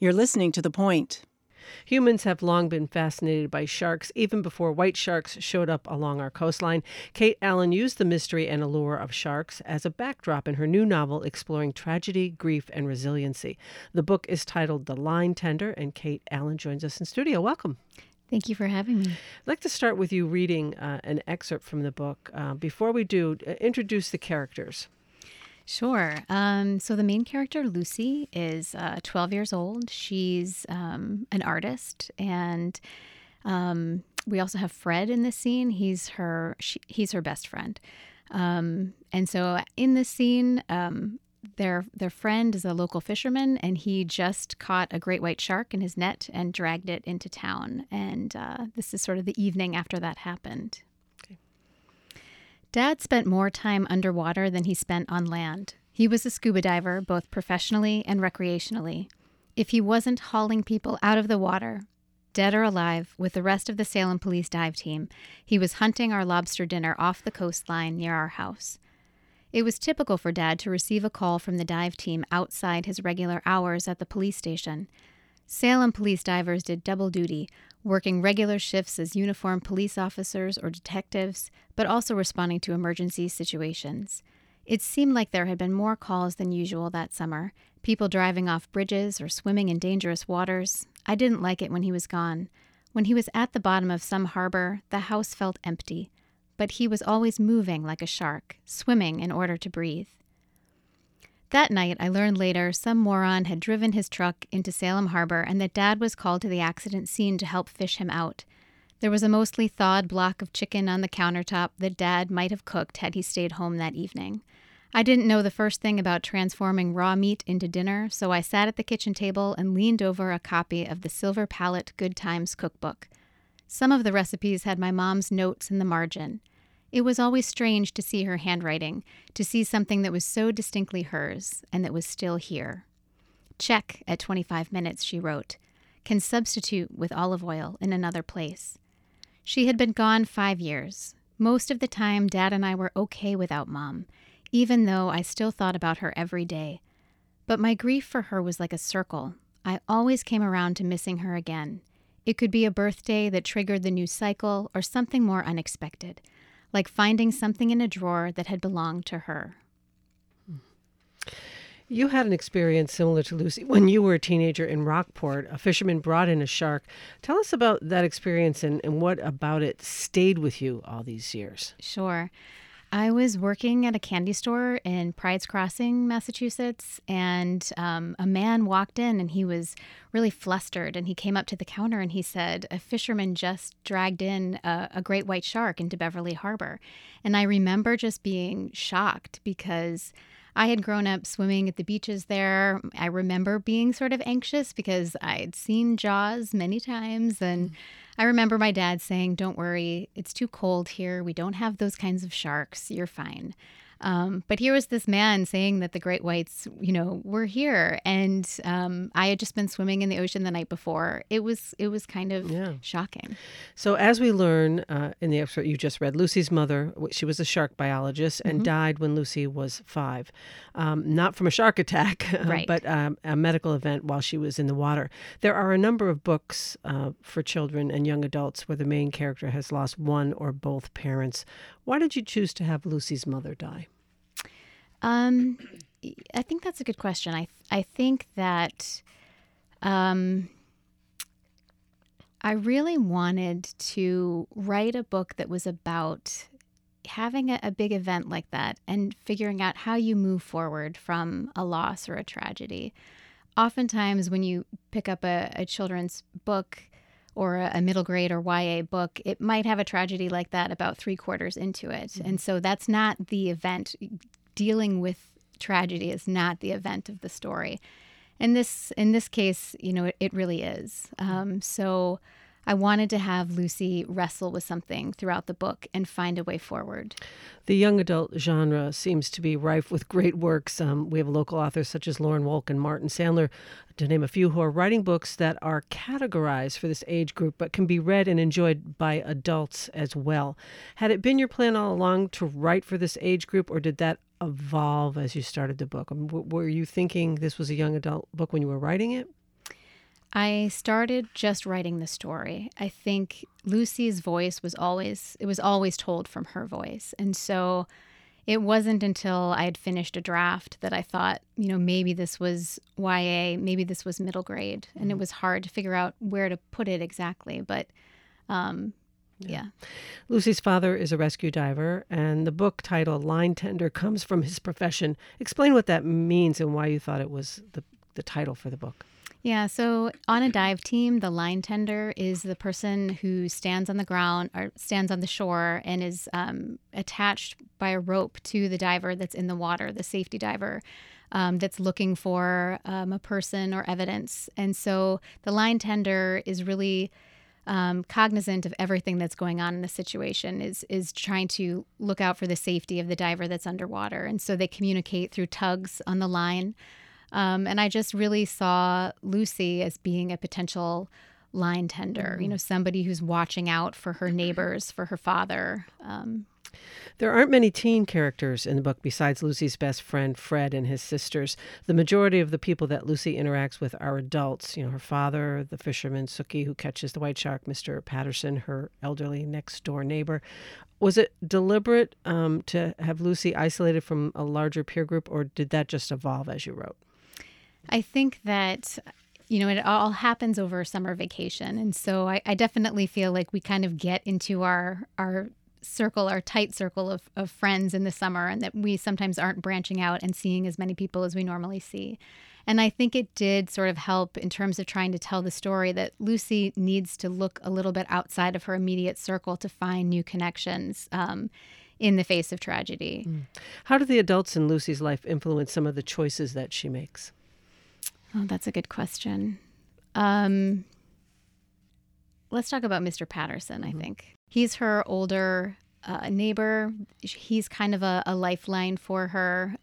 You're listening to The Point. Humans have long been fascinated by sharks, even before white sharks showed up along our coastline. Kate Allen used the mystery and allure of sharks as a backdrop in her new novel exploring tragedy, grief, and resiliency. The book is titled The Line Tender, and Kate Allen joins us in studio. Welcome. Thank you for having me. I'd like to start with you reading an excerpt from the book. Before we do, introduce the characters. Sure. So the main character, Lucy, is 12 years old. She's an artist, and we also have Fred in this scene. He's her best friend. And so in this scene, their friend is a local fisherman, and he just caught a great white shark in his net and dragged it into town. And this is sort of the evening after that happened. Dad spent more time underwater than he spent on land. He was a scuba diver, both professionally and recreationally. If he wasn't hauling people out of the water, dead or alive, with the rest of the Salem Police dive team, he was hunting our lobster dinner off the coastline near our house. It was typical for Dad to receive a call from the dive team outside his regular hours at the police station. Salem police divers did double duty, working regular shifts as uniformed police officers or detectives, but also responding to emergency situations. It seemed like there had been more calls than usual that summer, people driving off bridges or swimming in dangerous waters. I didn't like it when he was gone. When he was at the bottom of some harbor, the house felt empty, but he was always moving like a shark, swimming in order to breathe. That night, I learned later some moron had driven his truck into Salem Harbor and that Dad was called to the accident scene to help fish him out. There was a mostly thawed block of chicken on the countertop that Dad might have cooked had he stayed home that evening. I didn't know the first thing about transforming raw meat into dinner, so I sat at the kitchen table and leaned over a copy of the Silver Palette Good Times cookbook. Some of the recipes had my mom's notes in the margin. It was always strange to see her handwriting, to see something that was so distinctly hers and that was still here. Check at 25 minutes, she wrote. Can substitute with olive oil in another place. She had been gone 5 years. Most of the time, Dad and I were okay without Mom, even though I still thought about her every day. But my grief for her was like a circle. I always came around to missing her again. It could be a birthday that triggered the new cycle or something more unexpected, like finding something in a drawer that had belonged to her. You had an experience similar to Lucy when you were a teenager in Rockport. A fisherman brought in a shark. Tell us about that experience and what about it stayed with you all these years. Sure. I was working at a candy store in Pride's Crossing, Massachusetts, and a man walked in and he was really flustered, and he came up to the counter and he said, a fisherman just dragged in a great white shark into Beverly Harbor. And I remember just being shocked because I had grown up swimming at the beaches there. I remember being sort of anxious because I'd seen Jaws many times, and I remember my dad saying, don't worry, it's too cold here. We don't have those kinds of sharks. You're fine. But here was this man saying that the great whites, were here. And I had just been swimming in the ocean the night before. It was kind of shocking. So as we learn in the excerpt you just read, Lucy's mother, she was a shark biologist and died when Lucy was 5. Not from a shark attack, right. but a medical event while she was in the water. There are a number of books for children and young adults where the main character has lost one or both parents. Why did you choose to have Lucy's mother die? I think that's a good question. I think that I really wanted to write a book that was about having a big event like that and figuring out how you move forward from a loss or a tragedy. Oftentimes when you pick up a children's book or a middle grade or YA book, it might have a tragedy like that about 3/4 into it. And so that's not the event. Dealing with tragedy is not the event of the story. In this case, it really is. So I wanted to have Lucy wrestle with something throughout the book and find a way forward. The young adult genre seems to be rife with great works. We have local authors such as Lauren Wolk and Martin Sandler, to name a few, who are writing books that are categorized for this age group but can be read and enjoyed by adults as well. Had it been your plan all along to write for this age group, or did that evolve as you started the book? Were you thinking this was a young adult book when you were writing it? I started just writing the story. I think Lucy's voice was always told from her voice. And so it wasn't until I had finished a draft that I thought, maybe this was YA, maybe this was middle grade. And it was hard to figure out where to put it exactly. But yeah. Lucy's father is a rescue diver, and the book title, Line Tender, comes from his profession. Explain what that means and why you thought it was the title for the book. Yeah, so on a dive team, the line tender is the person who stands on the ground or stands on the shore and is attached by a rope to the diver that's in the water, the safety diver that's looking for a person or evidence. And so the line tender is really cognizant of everything that's going on in the situation, is trying to look out for the safety of the diver that's underwater. And so they communicate through tugs on the line. And I just really saw Lucy as being a potential line tender, somebody who's watching out for her neighbors, for her father. There aren't many teen characters in the book besides Lucy's best friend, Fred, and his sisters. The majority of the people that Lucy interacts with are adults. Her father, the fisherman, Sookie, who catches the white shark, Mr. Patterson, her elderly next-door neighbor. Was it deliberate to have Lucy isolated from a larger peer group, or did that just evolve as you wrote? I think that, it all happens over summer vacation. And so I definitely feel like we kind of get into our circle, our tight circle of friends in the summer, and that we sometimes aren't branching out and seeing as many people as we normally see. And I think it did sort of help in terms of trying to tell the story that Lucy needs to look a little bit outside of her immediate circle to find new connections in the face of tragedy. How do the adults in Lucy's life influence some of the choices that she makes? Oh, that's a good question. Let's talk about Mr. Patterson, I think. He's her older neighbor. He's kind of a lifeline for her.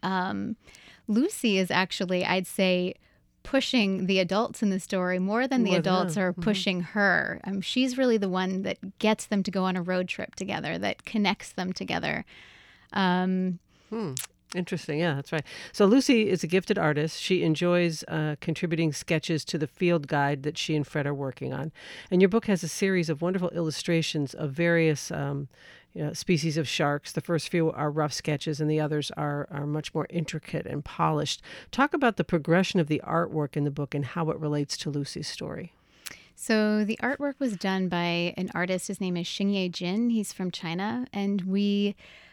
Lucy is actually, I'd say, pushing the adults in the story more than the adults are pushing her. She's really the one that gets them to go on a road trip together, that connects them together. Interesting. Yeah, that's right. So Lucy is a gifted artist. She enjoys contributing sketches to the field guide that she and Fred are working on. And your book has a series of wonderful illustrations of various species of sharks. The first few are rough sketches and the others are much more intricate and polished. Talk about the progression of the artwork in the book and how it relates to Lucy's story. So the artwork was done by an artist. His name is Xingye Jin. He's from China. And we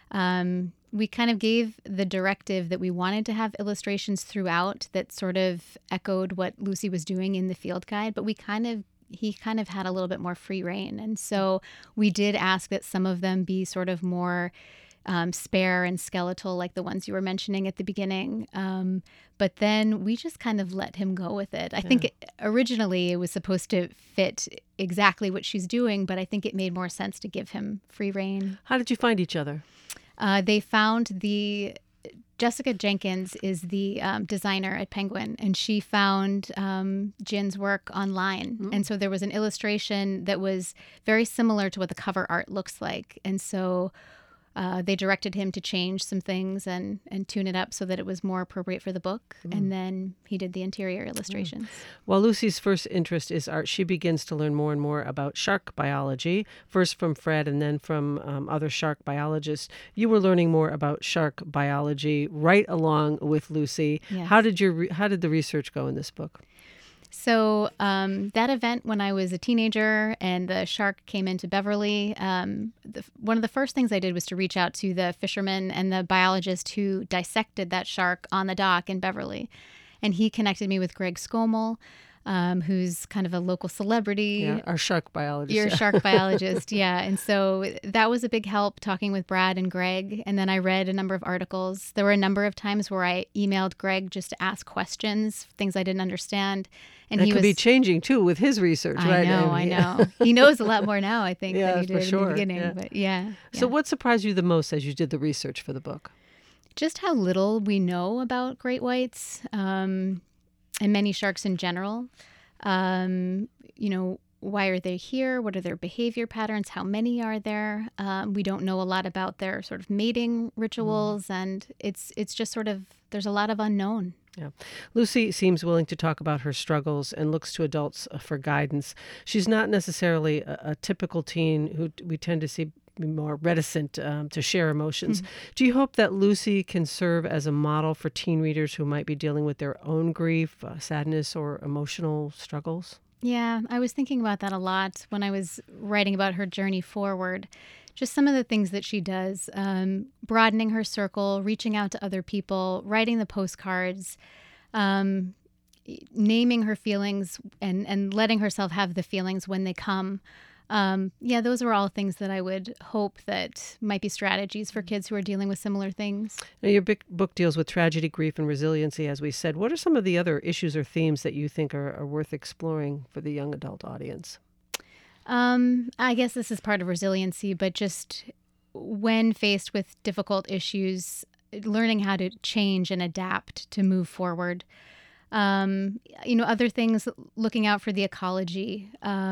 kind of gave the directive that we wanted to have illustrations throughout that sort of echoed what Lucy was doing in the field guide, but he kind of had a little bit more free rein. And so we did ask that some of them be sort of more spare and skeletal, like the ones you were mentioning at the beginning. But then we just kind of let him go with it. I think originally it was supposed to fit exactly what she's doing, but I think it made more sense to give him free rein. How did you find each other? They found Jessica Jenkins is the designer at Penguin, and she found Jin's work online. And so there was an illustration that was very similar to what the cover art looks like. And so they directed him to change some things and tune it up so that it was more appropriate for the book. And then he did the interior illustrations. While Lucy's first interest is art, she begins to learn more and more about shark biology, first from Fred and then from other shark biologists. You were learning more about shark biology right along with Lucy. Yes. How did the research go in this book? So that event when I was a teenager and the shark came into Beverly, one of the first things I did was to reach out to the fisherman and the biologist who dissected that shark on the dock in Beverly. And he connected me with Greg Skomel, who's kind of a local celebrity. Yeah, our shark biologist. Your shark biologist, yeah. And so that was a big help talking with Brad and Greg. And then I read a number of articles. There were a number of times where I emailed Greg just to ask questions, things I didn't understand. And that could be changing, too, with his research, right? I know. He knows a lot more now, I think, than he did for sure. in the beginning. Yeah. But yeah. So what surprised you the most as you did the research for the book? Just how little we know about great whites and many sharks in general. Why are they here? What are their behavior patterns? How many are there? We don't know a lot about their sort of mating rituals. And it's just sort of, there's a lot of unknown. Yeah. Lucy seems willing to talk about her struggles and looks to adults for guidance. She's not necessarily a typical teen who we tend to see be more reticent to share emotions. Do you hope that Lucy can serve as a model for teen readers who might be dealing with their own grief, sadness, or emotional struggles? Yeah, I was thinking about that a lot when I was writing about her journey forward. Just some of the things that she does, broadening her circle, reaching out to other people, writing the postcards, naming her feelings and letting herself have the feelings when they come. Yeah, those are all things that I would hope that might be strategies for kids who are dealing with similar things. Now, your big book deals with tragedy, grief, and resiliency, as we said. What are some of the other issues or themes that you think are worth exploring for the young adult audience? I guess this is part of resiliency, but just when faced with difficult issues, learning how to change and adapt to move forward. Other things, looking out for the ecology,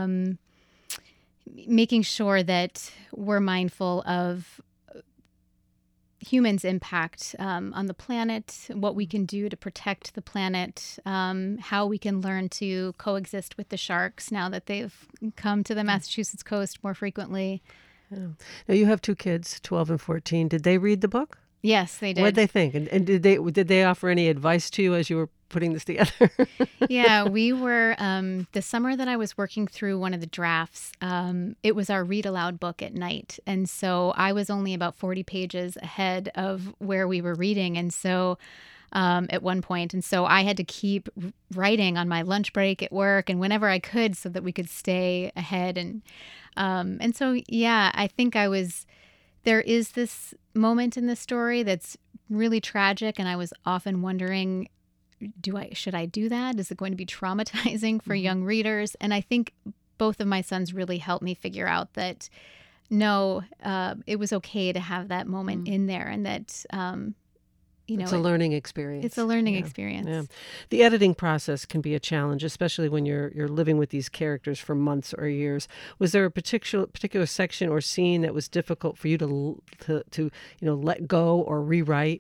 making sure that we're mindful of humans' impact on the planet, what we can do to protect the planet, how we can learn to coexist with the sharks now that they've come to the Massachusetts coast more frequently. Yeah. Now, you have two kids, 12 and 14. Did they read the book? Yes, they did. What did they think? And did they offer any advice to you as you were putting this together? Yeah, we were, the summer that I was working through one of the drafts, it was our read aloud book at night. And so I was only about 40 pages ahead of where we were reading. And so at one point, and so I had to keep writing on my lunch break at work and whenever I could so that we could stay ahead. And so, yeah, I think there is this moment in the story that's really tragic. And I was often wondering, should I do that? Is it going to be traumatizing for young readers? And I think both of my sons really helped me figure out that no, it was okay to have that moment in there, and that it's a learning experience. It's a learning experience. Yeah. The editing process can be a challenge, especially when you're living with these characters for months or years. Was there a particular section or scene that was difficult for you to let go or rewrite?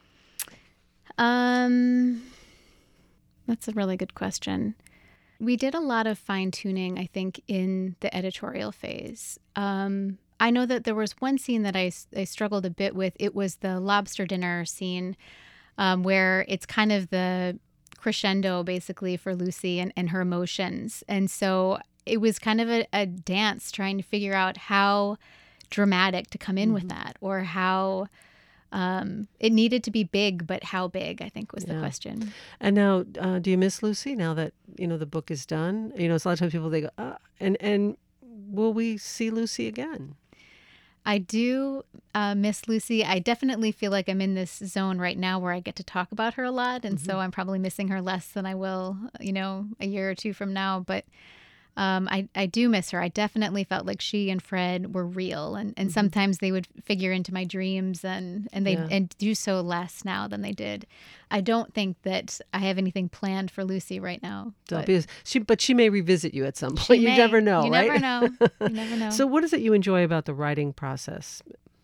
That's a really good question. We did a lot of fine-tuning, I think, in the editorial phase. I know that there was one scene that I struggled a bit with. It was the lobster dinner scene where it's kind of the crescendo, basically, for Lucy and her emotions. And so it was kind of a dance trying to figure out how dramatic to come in with that, or how... it needed to be big, but how big, I think, was the question. And now, do you miss Lucy now that, the book is done? It's a lot of times people, they go, and will we see Lucy again? I do miss Lucy. I definitely feel like I'm in this zone right now where I get to talk about her a lot. And so I'm probably missing her less than I will, a year or two from now. But I do miss her. I definitely felt like she and Fred were real, and sometimes they would figure into my dreams, and do so less now than they did. I don't think that I have anything planned for Lucy right now. But she may revisit you at some point. You never know, you right? Never know. You never know. So what is it you enjoy about the writing process?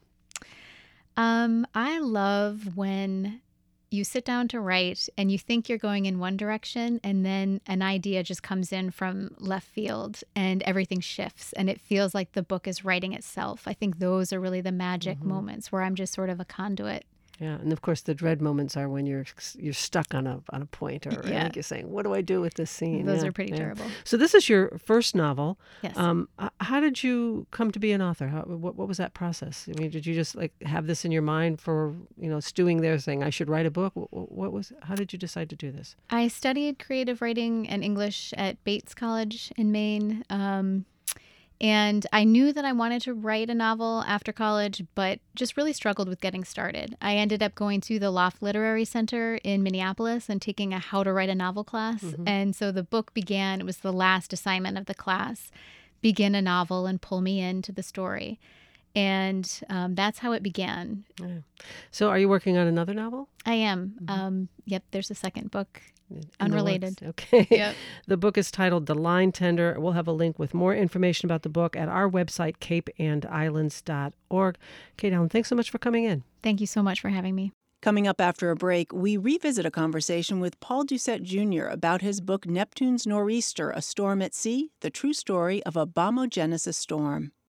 I love when you sit down to write and you think you're going in one direction, and then an idea just comes in from left field and everything shifts and it feels like the book is writing itself. I think those are really the magic moments where I'm just sort of a conduit. Yeah, and of course the dread moments are when you're stuck on a point, or like you're saying, what do I do with this scene? Those are pretty terrible. So this is your first novel. Yes. How did you come to be an author? What was that process? I mean, did you just have this in your mind for stewing there, saying I should write a book? How did you decide to do this? I studied creative writing and English at Bates College in Maine. And I knew that I wanted to write a novel after college, but just really struggled with getting started. I ended up going to the Loft Literary Center in Minneapolis and taking a how to write a novel class. And so the book began, it was the last assignment of the class, begin a novel and pull me into the story. And that's how it began. Yeah. So are you working on another novel? I am. Yep, there's a second book. Unrelated. Okay. Yep. The book is titled The Line Tender. We'll have a link with more information about the book at our website, capeandislands.org. Kate Allen, thanks so much for coming in. Thank you so much for having me. Coming up after a break, we revisit a conversation with Paul Doucette Jr. about his book Neptune's Nor'easter, A Storm at Sea, The True Story of a Bombogenesis Storm.